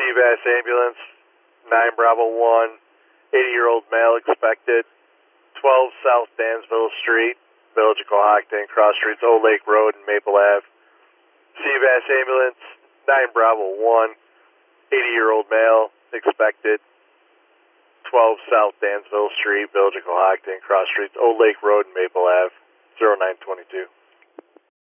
CVAS ambulance, 9 Bravo 1, 80-year-old male expected, 12 South Dansville Street, Village of Cohocton, cross streets Old Lake Road and Maple Ave. CVAS ambulance, 9 Bravo 1, 80-year-old male expected, 12 South Dansville Street, Village of Cohocton, cross streets Old Lake Road and Maple Ave, 0922.